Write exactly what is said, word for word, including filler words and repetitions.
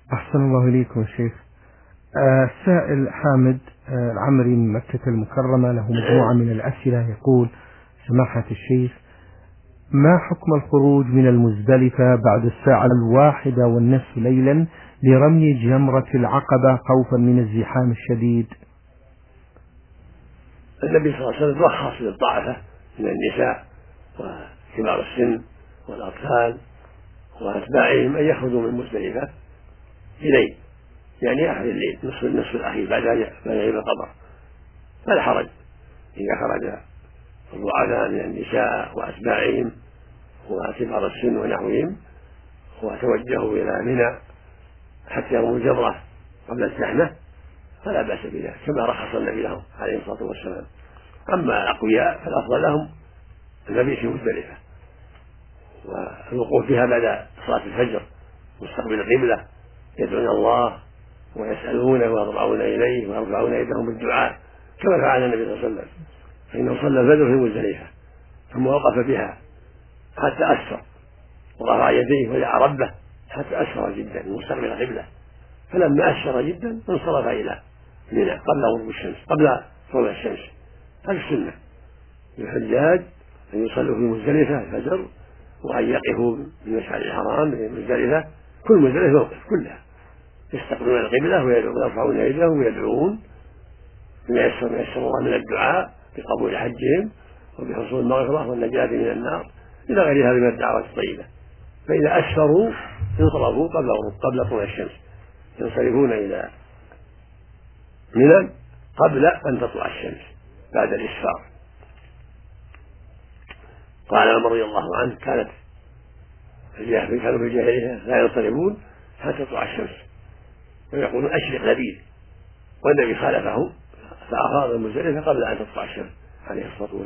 أحسن الله إليكم شيخ. آه، السائل حامد آه، العمري من مكة المكرمة له مجموعة من الأسئلة. يقول: سماحة الشيخ، ما حكم الخروج من المزدلفة بعد الساعة الواحدة والنصف ليلا لرمي جمرة العقبة خوفا من الزحام الشديد؟ النبي صلى الله عليه وسلم رخص للضعفاء من النساء وكبار السن والأطفال وأتباعهم أن يخرجوا من مزدلفة إليه، يعني آخر الليل، نصف النصف الأخير بعد ما يغيب القمر، فلا حرج إذا خرج الضعفاء من النساء وأتباعهم وكبار السن ونحوهم وتوجهوا إلى منى حتى يرموا الجمرة قبل الزحمة فلا بأس بذلك، كما رخص النبي لهم عليه الصلاة والسلام. أما الأقوياء فالأفضل لهم المبيت في مزدلفة والوقوف فيها بعد صلاة الفجر مستقبل القبلة، يدعون الله ويسألونه ويضرعون إليه ويرفعون أيديهم بالدعاء كما فعل النبي صلى الله عليه وسلم، فإنه صلى الفجر في مزدلفة ثم وقف بها حتى أسفر ورفع يديه ودعا ربه حتى أسفر جدا مستقبل القبلة، فلما أسفر جدا انصرف إلى منى قبل غروب الشمس قبل طلوع الشمس. هذه السنة للحجاج أن يصلوا في مزدلفة الفجر وأن يقفوا بمشعر الحرام بمزدلفة، كل مزدلفة موقف كلها يستقبلون القبلة ويرفعون أيديهم ويدعون بما يسر ما يسر الله من الدعاء بقبول حجهم وبحصول المغفرة والنجاة من النار إلى غير هذه من الدعوات الطيبة. فإذا أسفروا انصرفوا قبل قبل طلوع الشمس، ينصرفون إلى منى قبل أن تطلع الشمس بعد الإسفار. قال عمر رضي الله عنه: كانت كانوا في الجاهلية لا ينصرفون حتى تطلع الشمس ويقولون أشرق لبيد، والنبي خالفهم فأفاض المزدلفة قبل أن تطلع الشمس عليه الصلاة والسلام.